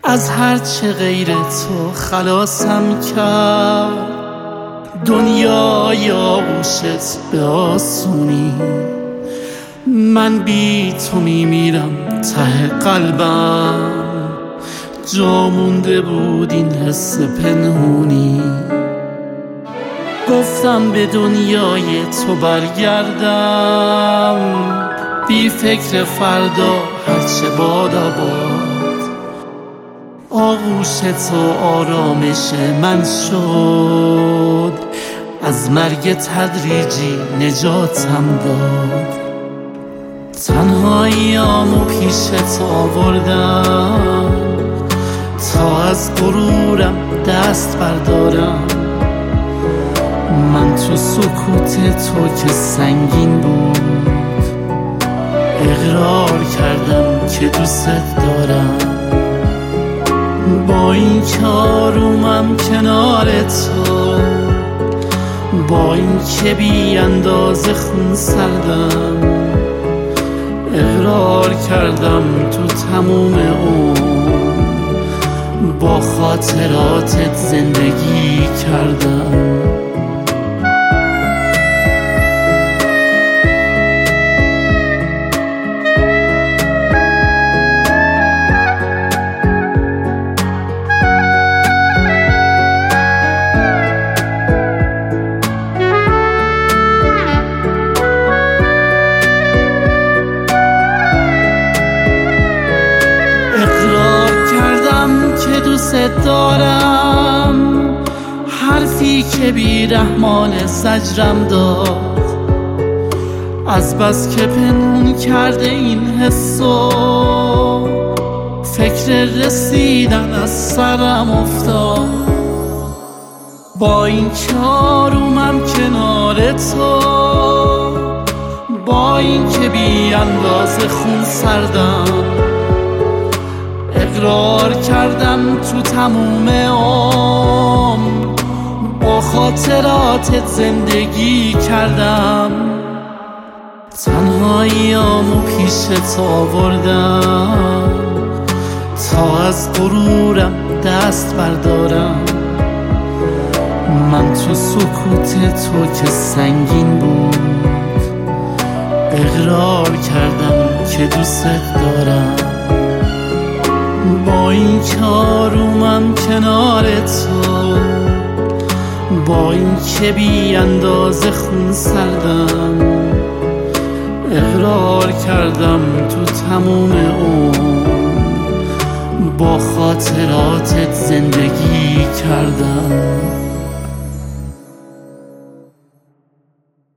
از هرچه غیر تو خلاصم کرد. دنیای آغوشت به آسونی، من بی تو میمیرم ته قلبم. جا مونده بود این حس پنهونی، گفتم به دنیای تو برگردم، بی فکر فردا هرچه بادا باد. آغوش تو آرامش من شد، از مرگ تدریجی نجاتم داد. تنهاییامو پیش تو آوردم تا از غرورم دست بردارم. من تو سکوت تو که سنگین بود، اقرار کردم که دوست دارم. با این که آرومم کنار تو، با این که بی اندازه خون سردم، اقرار کردم تو تموم عمر با خاطراتت زندگی کردم. دوست دارم، حرفی که بی رحمان زجرم داد. از بس که پنهون کرده این حسو، فکر رسیدن از سرم افتاد. با این که آرومم کنار تو، با این که بی اندازه خون سردم، اقرار کردم تو تموم عمر با خاطراتت زندگی کردم. تنهاییامو پیش تو آوردم تا از غرورم دست بردارم. من تو سکوت تو که سنگین بود، اقرار کردم که دوست دارم. با این که آرومم کنار تو، با این که بی اندازه خون سردم، اقرار کردم تو تموم عمر با خاطراتت زندگی کردم.